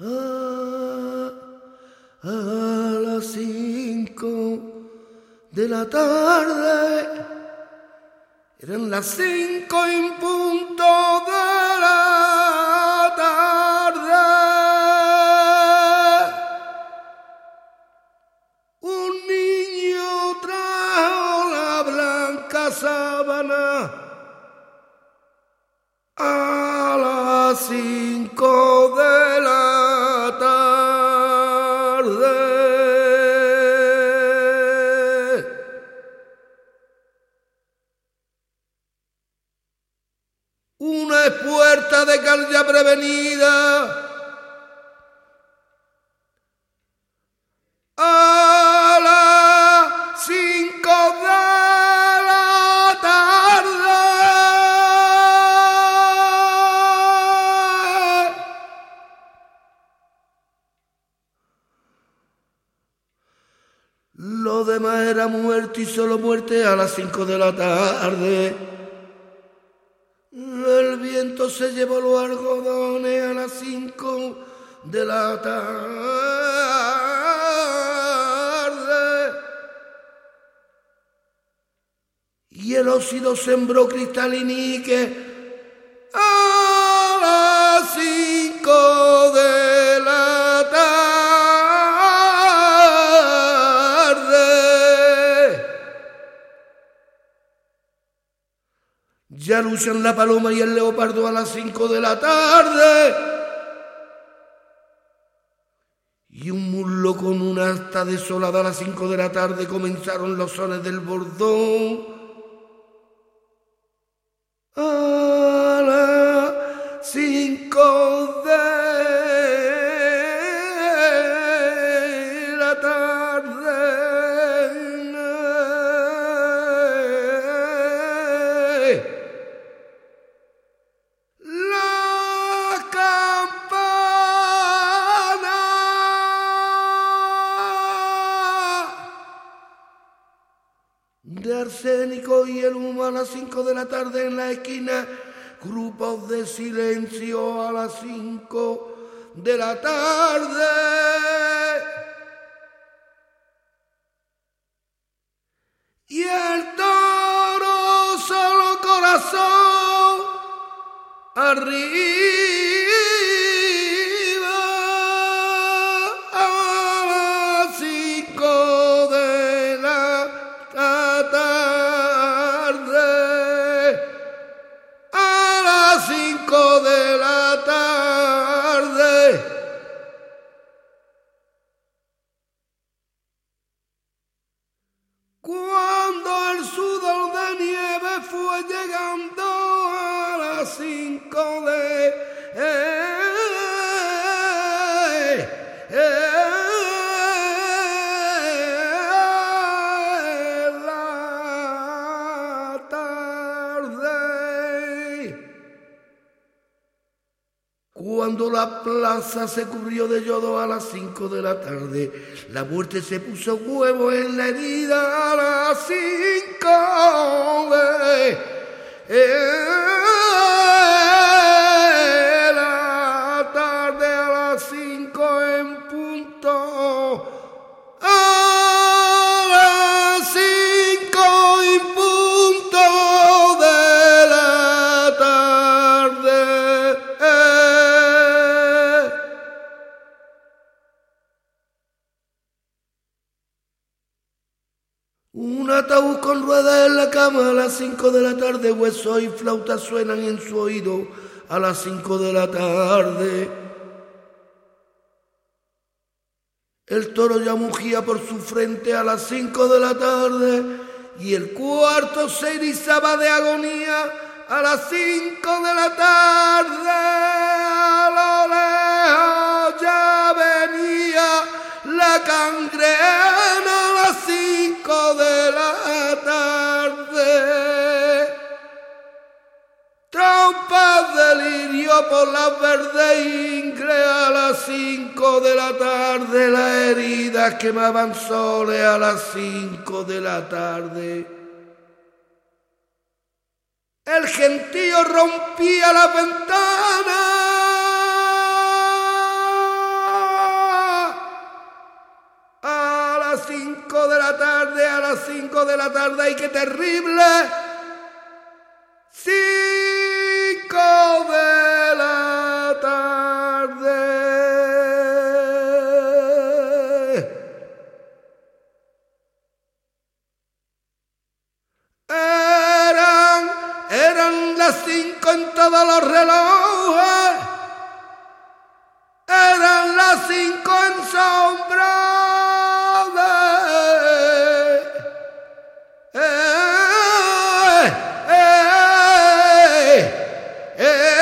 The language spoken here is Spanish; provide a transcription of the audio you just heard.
A las 5 de la tarde, eran las 5:00 de la tarde. Un niño trajo la blanca sábana a las 5 de la tarde. Una espuerta de cal ya prevenida a las 5 de la tarde. Lo demás era muerte y solo muerte a las 5 de la tarde. El viento se llevó los algodones a las 5 de la tarde. Y el óxido sembró cristal y níquel a las 5 de la tarde. Ya luchan la paloma y el leopardo a las 5 de la tarde. Y un muslo con una asta desolada a las 5 de la tarde comenzaron los sones del bordón. A las 5 de la tarde. La campana de arsénico y el humo a las 5 de la tarde en la esquina. Grupos de silencio a las 5 de la tarde. Y el toro solo corazón arriba a las 5 de la tarde. A las 5 de la tarde. Cuando el sudor de nieve fue llegando a las 5 de la tarde. Cuando la plaza se cubrió de yodo a las 5 de la tarde, la muerte se puso huevo en la herida a las 5 de la tarde, a las 5 en punto. A las 5 en punto de la tarde. Un ataúd con ruedas en la cama a las 5 de la tarde. Huesos y flautas suenan en su oído a las 5 de la tarde. El toro ya mugía por su frente a las 5 de la tarde. Y el cuarto se erizaba de agonía a las 5 de la tarde. A lo lejos ya venía la cangrena a las 5 de la tarde. Trompas de lirio por las verdes ingles a las 5 de la tarde. Las heridas quemaban soles a las 5 de la tarde. El gentío rompía las ventanas 5 de la tarde, a las 5 de la tarde, ¡ay, qué terrible! 5 de la tarde. Eran las 5 en todos los relojes. Eran las 5 en sombra de